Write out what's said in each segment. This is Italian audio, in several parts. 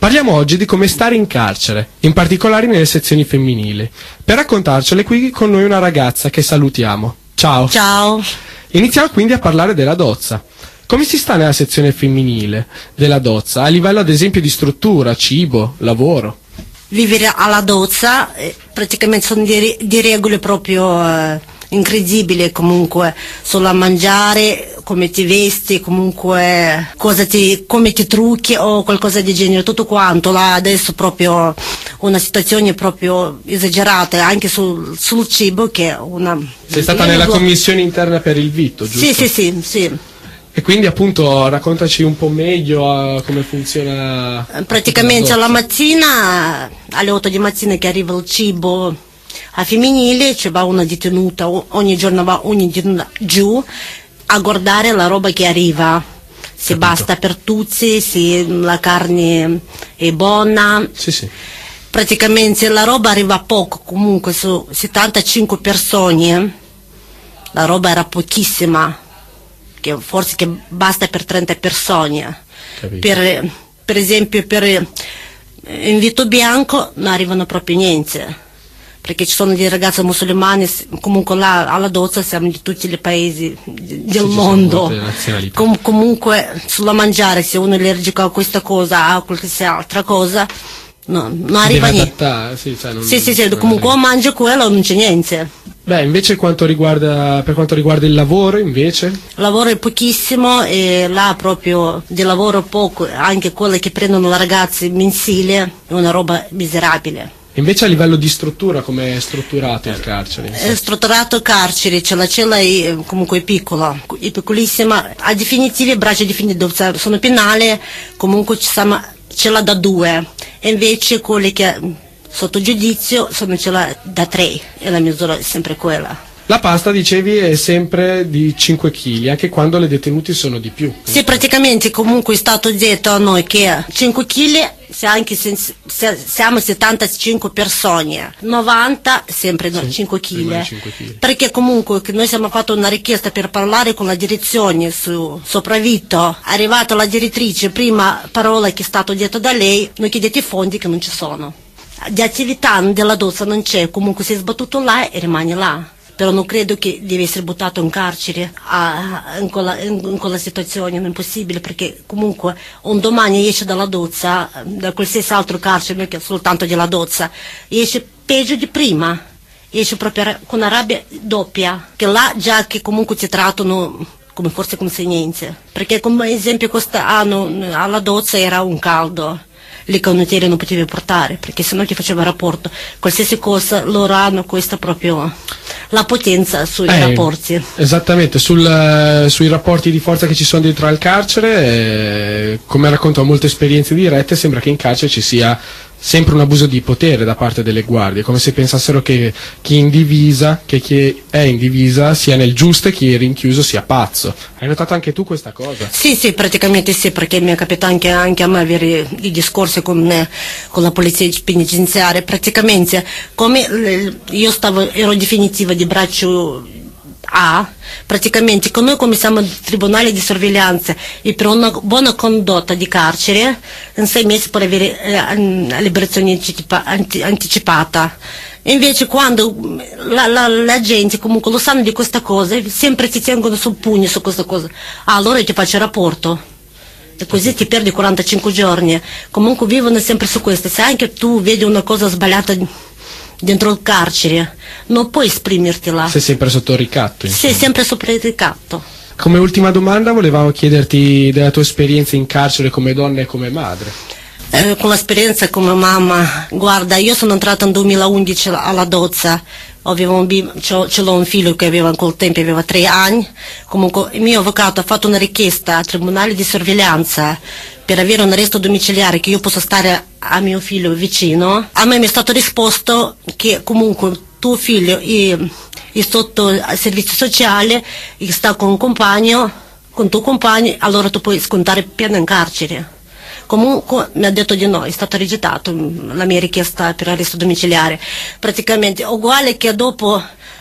Parliamo oggi di come stare in carcere, in particolare nelle sezioni femminili. Per raccontarcele qui con noi una ragazza che salutiamo. Ciao. Ciao. Iniziamo quindi a parlare della Dozza. Come si sta nella sezione femminile della Dozza, a livello ad esempio di struttura, cibo, lavoro? Vivere alla Dozza praticamente sono di regole proprio incredibili, comunque solo a mangiare, come ti vesti, comunque come ti trucchi o qualcosa di genere, tutto quanto. Là adesso proprio una situazione proprio esagerata anche sul cibo, che è una... Sei stata nella commissione interna per il vitto, giusto? Sì. E quindi appunto raccontaci un po' meglio come funziona. Praticamente alla mattina, alle 8 di mattina che arriva il cibo a femminile, ci va una detenuta, ogni giorno va una detenuta giù a guardare la roba che arriva, se Capito. basta per tutti, se la carne è buona. Sì. Praticamente la roba arriva poco, comunque su 75 persone la roba era pochissima, che forse che basta per 30 persone. Per esempio per invito bianco non arrivano proprio niente, perché ci sono dei ragazzi musulmani, comunque là alla Dozza siamo di tutti i paesi del mondo. Comunque sulla mangiare, se uno è allergico a questa cosa, a qualsiasi altra cosa, non arriva niente. Sì, comunque o mangia quello o non c'è niente. Beh, invece per quanto riguarda il lavoro, invece? Lavoro è pochissimo, e là proprio di lavoro poco, anche quelle che prendono le ragazze mensile è una roba miserabile. Invece a livello di struttura, come è strutturato il carcere? È strutturato il carcere, la cella è comunque piccola, è piccolissima, a definitivi, braccia definitive sono penali, comunque ce l'ha da 2, e invece quelli che sotto giudizio sono ce l'ha da 3, e la misura è sempre quella. La pasta, dicevi, è sempre di 5 kg, anche quando le detenute sono di più. Sì, praticamente comunque è stato detto a noi che 5 kg, se siamo 75 persone, 90 sempre 5 kg. Perché comunque noi abbiamo fatto una richiesta per parlare con la direzione su sopravvitto, è arrivata la direttrice, prima parola che è stato detto da lei, noi chiedete i fondi che non ci sono. Di attività della Dozza non c'è, comunque sei sbattuto là e rimani là. Però non credo che deve essere buttato in carcere in quella situazione, non è possibile, perché comunque un domani esce dalla Dozza, da qualsiasi altro carcere, non che soltanto della Dozza, esce peggio di prima, esce proprio con una rabbia doppia, che là già che comunque ti trattano come forse come se niente, perché come esempio quest'anno alla Dozza era un caldo. Le canottiere non potevi portare, perché sennò ti faceva rapporto, qualsiasi cosa loro hanno questa proprio la potenza sui rapporti. Esattamente, sui rapporti di forza che ci sono dentro al carcere, come racconto molte esperienze dirette, sembra che in carcere ci sia sempre un abuso di potere da parte delle guardie, come se pensassero che chi è in divisa sia nel giusto e chi è rinchiuso sia pazzo. Hai notato anche tu questa cosa? Sì, praticamente sì, perché mi è capitato anche a me avere i discorsi con la polizia penitenziaria. Praticamente come io ero definitiva di braccio A, praticamente con noi come siamo al tribunale di sorveglianza e per una buona condotta di carcere in 6 mesi per avere liberazione anticipata. Invece quando la gente comunque lo sanno di questa cosa, sempre ti tengono sul pugno su questa cosa, allora io ti faccio il rapporto e così ti perdi 45 giorni. Comunque vivono sempre su questo. Se anche tu vedi una cosa sbagliata dentro il carcere non puoi esprimerti là. Sei sempre sotto ricatto. Sei sempre sotto ricatto. Come ultima domanda volevamo chiederti della tua esperienza in carcere come donna e come madre. Con l'esperienza come mamma, guarda, io sono entrata nel 2011 alla Dozza, ce l'ho un figlio che aveva in quel tempo aveva 3 anni, comunque il mio avvocato ha fatto una richiesta al tribunale di sorveglianza per avere un arresto domiciliare che io possa stare a mio figlio vicino. A me mi è stato risposto che comunque tuo figlio è sotto servizio sociale, sta con tuo compagno, allora tu puoi scontare pena in carcere. Comunque mi ha detto di no, è stato rigettato la mia richiesta per arresto domiciliare. Praticamente uguale che dopo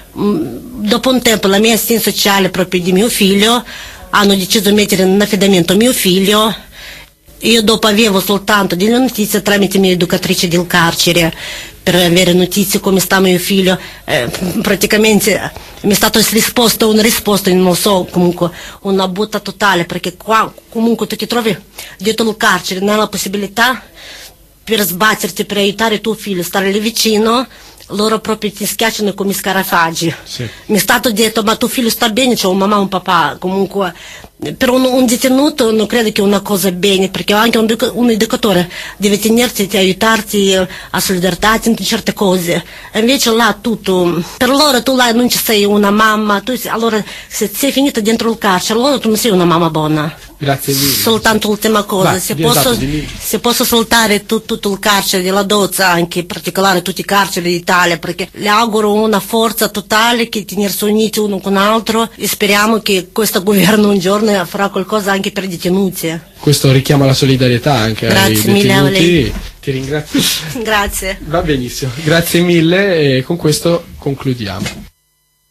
un tempo la mia assistenza sociale proprio di mio figlio hanno deciso di mettere in affidamento mio figlio Io dopo avevo soltanto delle notizie tramite mia educatrice del carcere, per avere notizie come sta mio figlio. Praticamente mi è stata risposta una risposta, non so, comunque una botta totale, perché qua comunque tu ti trovi dietro il carcere, non hai la possibilità per sbatterti, per aiutare tuo figlio, stare lì vicino. Loro proprio ti schiacciano come scarafaggi. Sì. Mi è stato detto, ma tuo figlio sta bene, c'è un mamma e un papà. Comunque per un detenuto non credo che è una cosa bene, perché anche un educatore deve tenerti, aiutarti a solidarietà in certe cose. E invece là tutto, per loro tu là non ci sei una mamma, allora se sei finita dentro il carcere, allora tu non sei una mamma buona. Grazie mille. Soltanto l'ultima cosa, se posso salutare tutto il carcere della Dozza, anche in particolare tutti i carceri d'Italia, perché le auguro una forza totale, che tenersi uniti uno con l'altro, e speriamo che questo governo un giorno farà qualcosa anche per i detenuti. Questo richiama la solidarietà anche ai detenuti. Ti ringrazio. Grazie. Va benissimo, grazie mille, e con questo concludiamo.